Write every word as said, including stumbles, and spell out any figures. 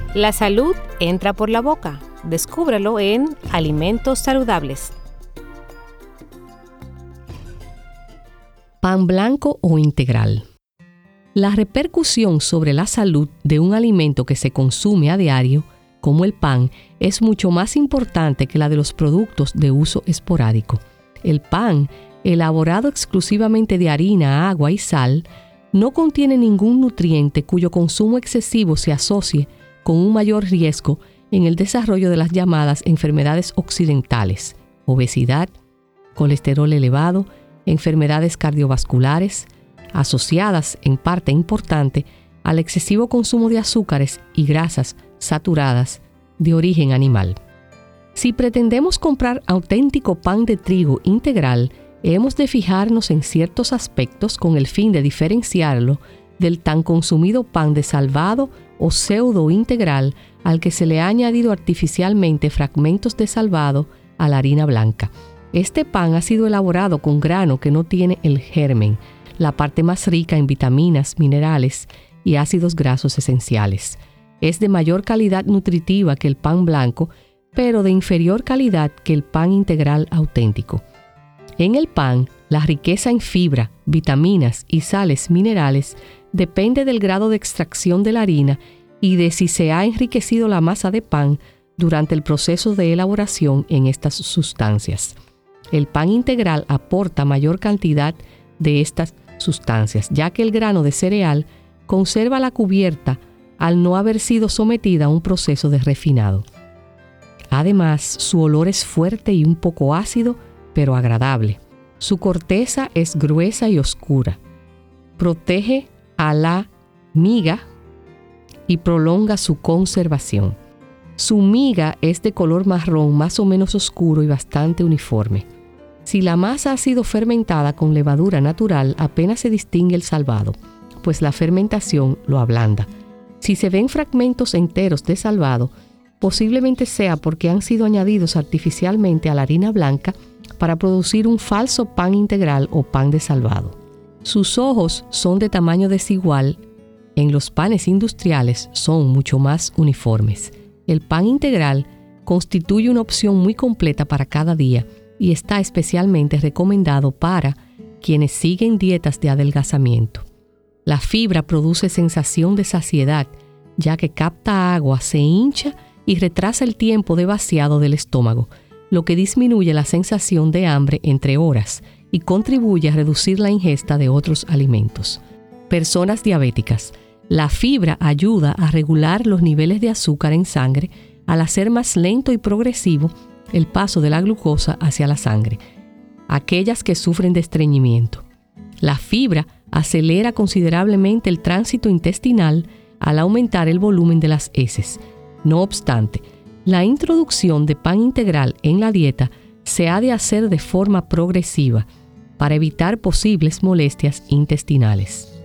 La salud entra por la boca. Descúbrelo en Alimentos Saludables. Pan blanco o integral. La repercusión sobre la salud de un alimento que se consume a diario, como el pan, es mucho más importante que la de los productos de uso esporádico. El pan, elaborado exclusivamente de harina, agua y sal, no contiene ningún nutriente cuyo consumo excesivo se asocie con un mayor riesgo en el desarrollo de las llamadas enfermedades occidentales, obesidad, colesterol elevado, enfermedades cardiovasculares, asociadas en parte importante al excesivo consumo de azúcares y grasas saturadas de origen animal. Si pretendemos comprar auténtico pan de trigo integral, hemos de fijarnos en ciertos aspectos con el fin de diferenciarlo del tan consumido pan de salvado o pseudo integral al que se le ha añadido artificialmente fragmentos de salvado a la harina blanca. Este pan ha sido elaborado con grano que no tiene el germen, la parte más rica en vitaminas, minerales y ácidos grasos esenciales. Es de mayor calidad nutritiva que el pan blanco, pero de inferior calidad que el pan integral auténtico. En el pan, la riqueza en fibra, vitaminas y sales minerales depende del grado de extracción de la harina y de si se ha enriquecido la masa de pan durante el proceso de elaboración en estas sustancias. El pan integral aporta mayor cantidad de estas sustancias, ya que el grano de cereal conserva la cubierta al no haber sido sometida a un proceso de refinado. Además, su olor es fuerte y un poco ácido, pero agradable. Su corteza es gruesa y oscura. Protege a la miga y prolonga su conservación. Su miga es de color marrón más o menos oscuro y bastante uniforme. Si la masa ha sido fermentada con levadura natural, apenas se distingue el salvado, pues la fermentación lo ablanda. Si se ven fragmentos enteros de salvado, posiblemente sea porque han sido añadidos artificialmente a la harina blanca para producir un falso pan integral o pan de salvado. Sus ojos son de tamaño desigual. En los panes industriales son mucho más uniformes. El pan integral constituye una opción muy completa para cada día y está especialmente recomendado para quienes siguen dietas de adelgazamiento. La fibra produce sensación de saciedad, ya que capta agua, se hincha y retrasa el tiempo de vaciado del estómago, lo que disminuye la sensación de hambre entre horas y contribuye a reducir la ingesta de otros alimentos. Personas diabéticas. La fibra ayuda a regular los niveles de azúcar en sangre al hacer más lento y progresivo el paso de la glucosa hacia la sangre. Aquellas que sufren de estreñimiento. La fibra acelera considerablemente el tránsito intestinal al aumentar el volumen de las heces. No obstante, la introducción de pan integral en la dieta se ha de hacer de forma progresiva para evitar posibles molestias intestinales.